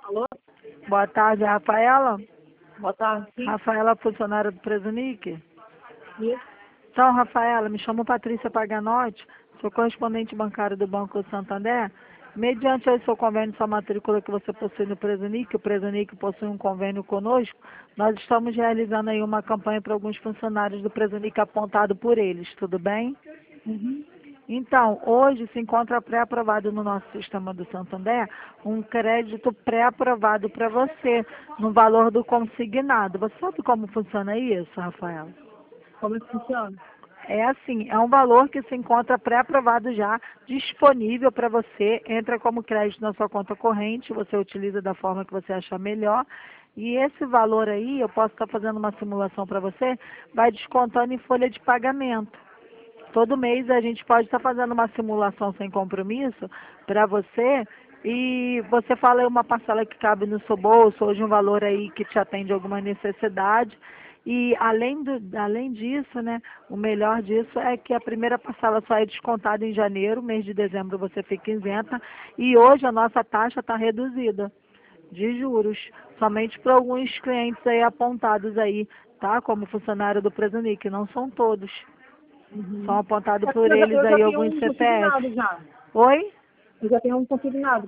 Alô? Boa tarde, Rafaela. Boa tarde. Sim. Rafaela, funcionária do Presunic. Isso. Então, Rafaela, me chamo Patrícia Paganotti, sou correspondente bancário do Banco Santander. Mediante o seu convênio, sua matrícula que você possui no Presunic, o Presunic possui um convênio conosco, nós estamos realizando aí uma campanha para alguns funcionários do Presunic apontado por eles, tudo bem? Uhum. Então, hoje se encontra pré-aprovado no nosso sistema do Santander um crédito pré-aprovado para você, no valor do consignado. Você sabe como funciona isso, Rafaela? Como é que funciona? É assim, é um valor que se encontra pré-aprovado já, disponível para você, entra como crédito na sua conta corrente, você utiliza da forma que você achar melhor. E esse valor aí, eu posso estar fazendo uma simulação para você, vai descontando em folha de pagamento. Todo mês a gente pode estar fazendo uma simulação sem compromisso para você e você fala aí uma parcela que cabe no seu bolso, hoje um valor aí que te atende a alguma necessidade. E além disso, né, o melhor disso é que a primeira parcela só é descontada em janeiro, mês de dezembro você fica isenta e hoje a nossa taxa está reduzida de juros, somente para alguns clientes aí apontados aí, tá? Como funcionário do Presunic, não são todos. São Uhum. apontados É por porque eles eu aí já tenho alguns um CPF. consignado já. Oi? Eu já tenho um consignado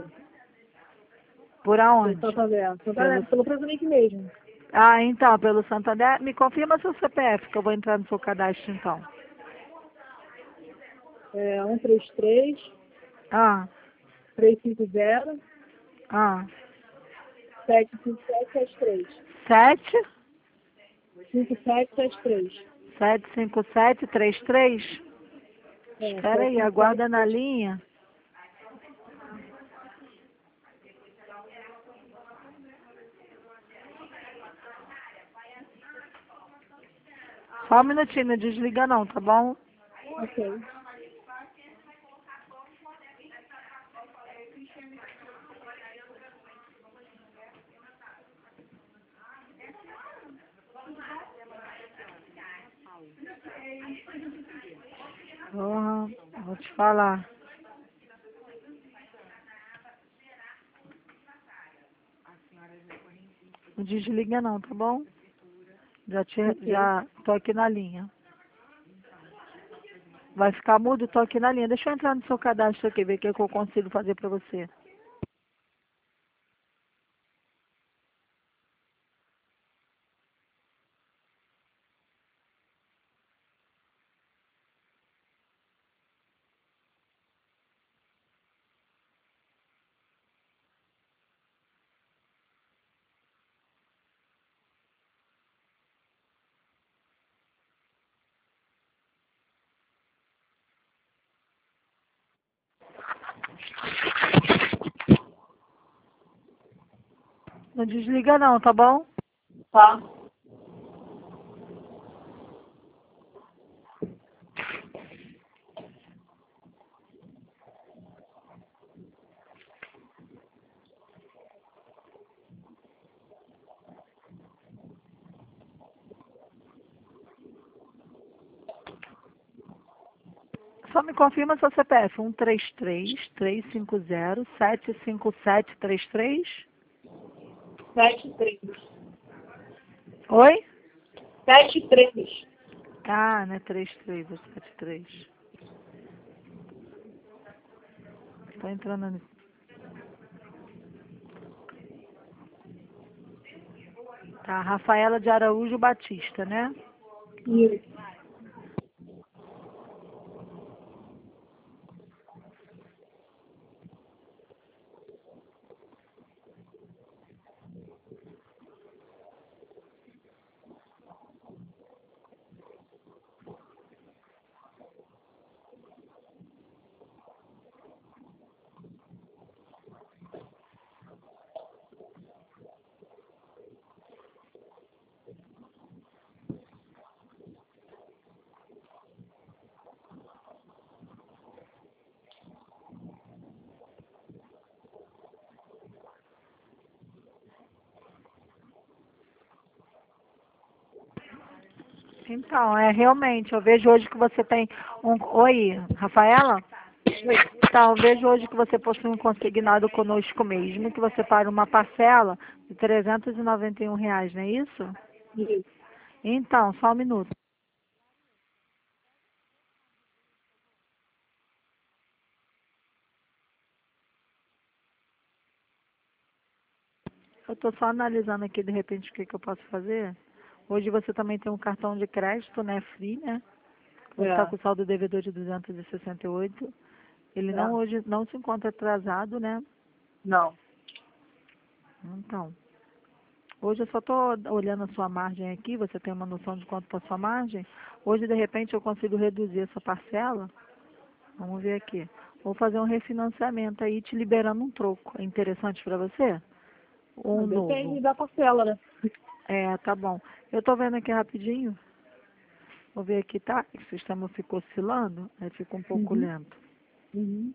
Por pelo aonde? Santander. Pelo... Pelo Presunic mesmo. Ah, então, pelo Santander. Me confirma seu CPF, que eu vou entrar no seu cadastro então. É 133 Ah, 350 ah. 75773. 7, 5773. 75733. É, Espera aí, aguarda na 75773. linha. Só um minutinho, não desliga não, tá bom? Ok. Porra, vou te falar. Não desliga não, tá bom? Ok. Já tô aqui na linha. Vai ficar mudo? Tô aqui na linha. Deixa eu entrar no seu cadastro aqui, ver o que eu consigo fazer pra você. Não desliga não, tá bom? Tá. Só me confirma seu CPF. 133-350-75733. 73. Oi? 73. Ah, não é 33, é 73. Tô entrando no... Tá, Rafaela de Araújo Batista, né? Isso. Então, realmente, eu vejo hoje que você tem um... Oi, Rafaela? Então, vejo hoje que você possui um consignado conosco mesmo, que você paga uma parcela de R$ 391, não é isso? Isso. Então, só um minuto. Eu estou só analisando aqui, de repente, o que eu posso fazer. Hoje você também tem um cartão de crédito, né, Free, né? Você está É. com o saldo devedor de 268. Ele É. não hoje não se encontra atrasado, né? Não. Então, hoje eu só estou olhando a sua margem aqui, você tem uma noção de quanto está a sua margem? Hoje, de repente, eu consigo reduzir essa parcela. Vamos ver aqui. Vou fazer um refinanciamento aí, te liberando um troco. É interessante para você? Ou um Depende novo? da parcela, né? É, tá bom. Eu estou vendo aqui rapidinho. Vou ver aqui, tá? O sistema ficou oscilando, aí fica um pouco Uhum. lento. Uhum.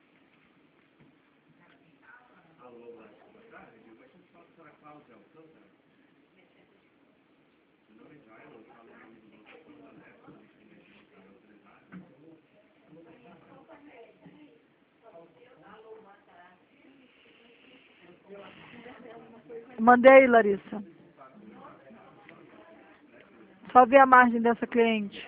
Mandei, Larissa. Só ver a margem dessa cliente.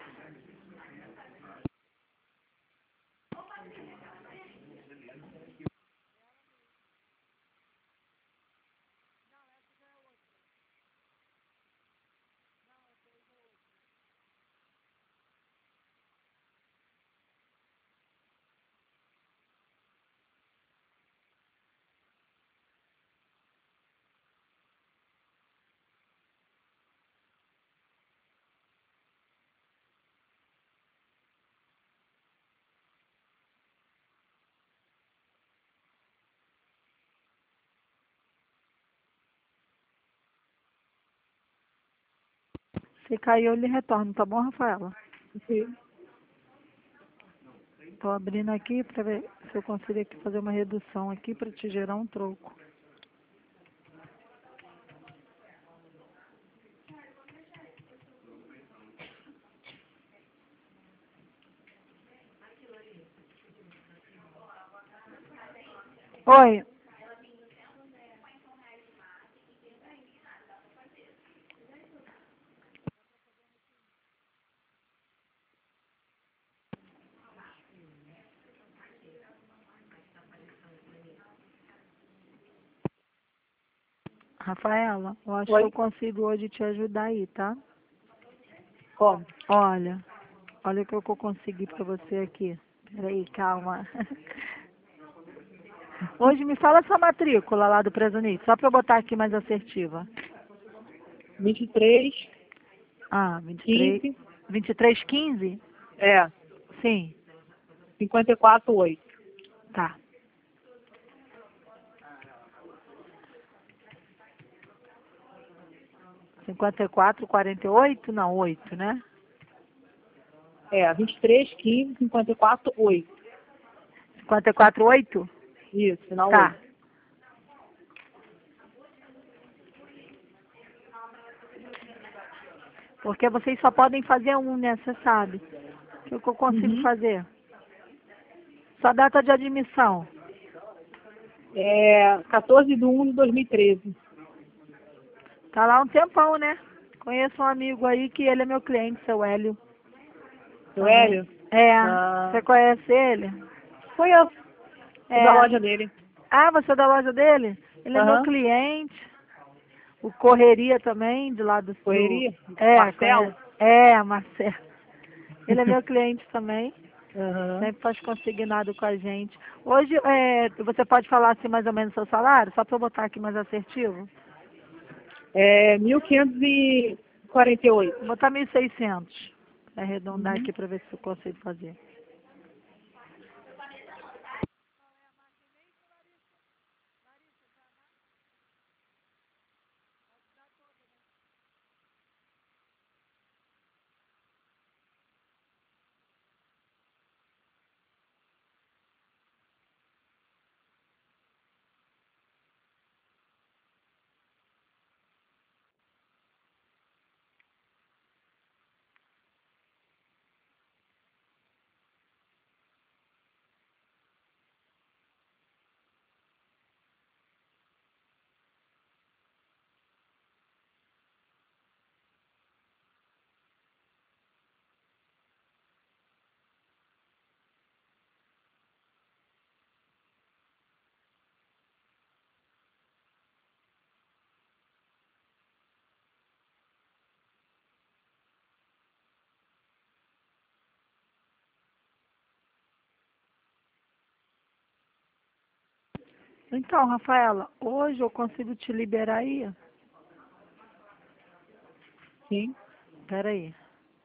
Se cair, eu lhe retorno, tá bom, Rafaela? Sim. Estou abrindo aqui para ver se eu consigo aqui fazer uma redução aqui para te gerar um troco. Oi, Rafaela, eu acho que eu Oi? consigo hoje te ajudar aí, tá? Como? Olha o que eu consegui para você aqui. Peraí, calma. Hoje me fala sua matrícula lá do Presunite, só para eu botar aqui mais assertiva. 23, Ah, 23, 15, 2315? é, Sim, 54, 8. tá. 54, 48? Não, 8, né? É, 23, 15, 54, 8. 54, 8? Isso, final Tá. 8. Porque vocês só podem fazer um, né? Você sabe. O que eu consigo Uhum. fazer? Sua data de admissão. É 14 de 1 de 2013. Tá lá um tempão, né? Conheço um amigo aí que ele é meu cliente, seu Hélio. Seu Também. Hélio? É. Ah, Você conhece ele? conheço. Fui da É. loja dele. Ah, você é da loja dele? Ele é meu Aham. cliente. O Correria também, de lá do... Correria? É, Marcelo? conhece? É, Marcelo. Ele é meu cliente também. Aham. Sempre faz consignado com a gente. Hoje, você pode falar assim mais ou menos o seu salário? Só para eu botar aqui mais assertivo? É 1548. Vou botar 1.600. Para arredondar Uhum. aqui para ver se eu consigo fazer. Então, Rafaela, hoje eu consigo te liberar aí? Sim. Espera aí.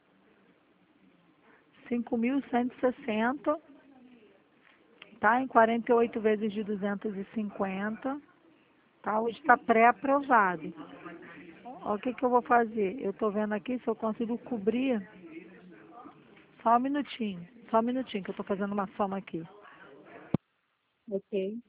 5.160, tá? Em 48 vezes de 250, tá? Hoje está pré-aprovado. Ó, o que que eu vou fazer? Eu tô vendo aqui se eu consigo cobrir. Só um minutinho que eu tô fazendo uma soma aqui. Ok.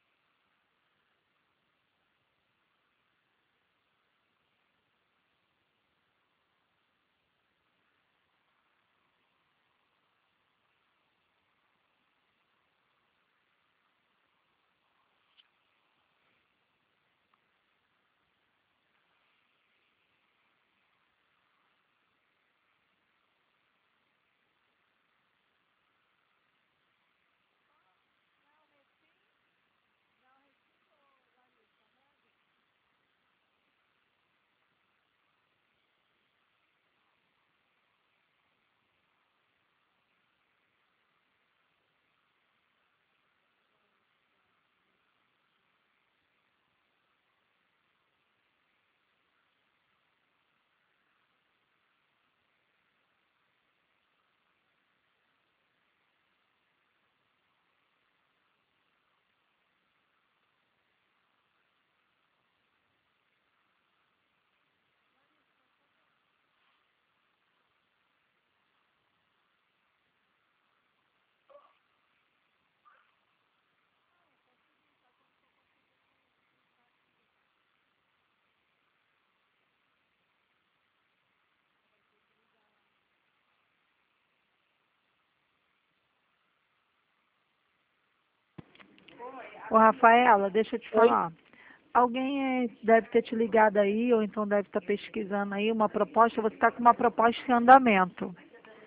Ô, Rafaela, deixa eu te Oi? falar. Alguém deve ter te ligado aí, ou então deve estar pesquisando aí uma proposta. Você está com uma proposta em andamento.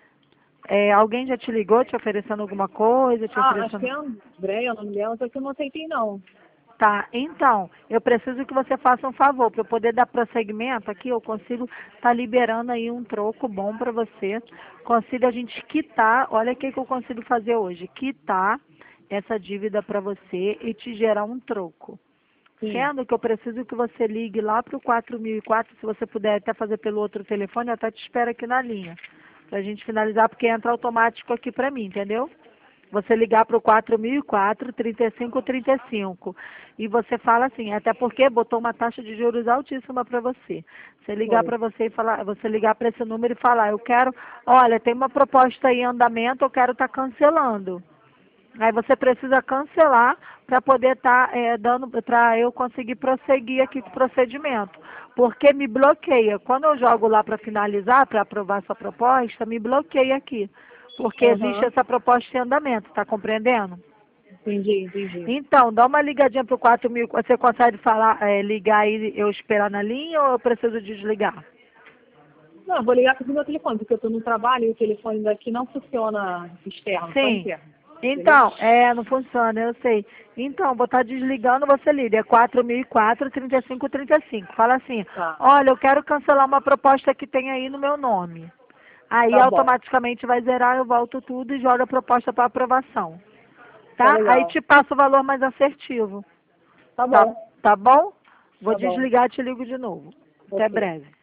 Alguém já te ligou te oferecendo alguma coisa, te Acho que oferecendo... é a Andréia, o nome dela, só que eu não aceitei, não. Tá, então, eu preciso que você faça um favor, para eu poder dar prosseguimento aqui, eu consigo estar liberando aí um troco bom para você. Consigo a gente quitar, olha o que que eu consigo fazer hoje, quitar essa dívida para você e te gerar um troco. Sim. Sendo que eu preciso que você ligue lá para o 4004, se você puder até fazer pelo outro telefone, eu até te espero aqui na linha, para a gente finalizar, porque entra automático aqui para mim, entendeu? Você ligar para o 4004 3535 e você fala assim, até porque botou uma taxa de juros altíssima para você. Você ligar Foi. para você e falar, você ligar para esse número e falar, eu quero, olha, tem uma proposta aí em andamento, eu quero estar cancelando. Aí você precisa cancelar para poder estar dando, para eu conseguir prosseguir aqui com o procedimento. Porque me bloqueia. Quando eu jogo lá para finalizar, para aprovar sua proposta, me bloqueia aqui. Porque existe Aham. essa proposta em andamento, tá compreendendo? Entendi, entendi. Então, dá uma ligadinha pro 4.000. Você consegue falar, ligar aí, eu esperar na linha ou eu preciso desligar? Não, eu vou ligar pro meu telefone, porque eu tô no trabalho e o telefone daqui não funciona externo, só Sim. interno. Entendeu? Então, não funciona, eu sei. Então, vou estar desligando, você liga. É 4004 3535. Fala assim, Tá, olha, eu quero cancelar uma proposta que tem aí no meu nome. Aí tá bom. automaticamente vai zerar, eu volto tudo e jogo a proposta para aprovação. Tá Tá? Aí legal. te passo o valor mais assertivo. Tá Tá, bom, tá bom? Vou tá bom. desligar e te ligo de novo. Até Ok. breve.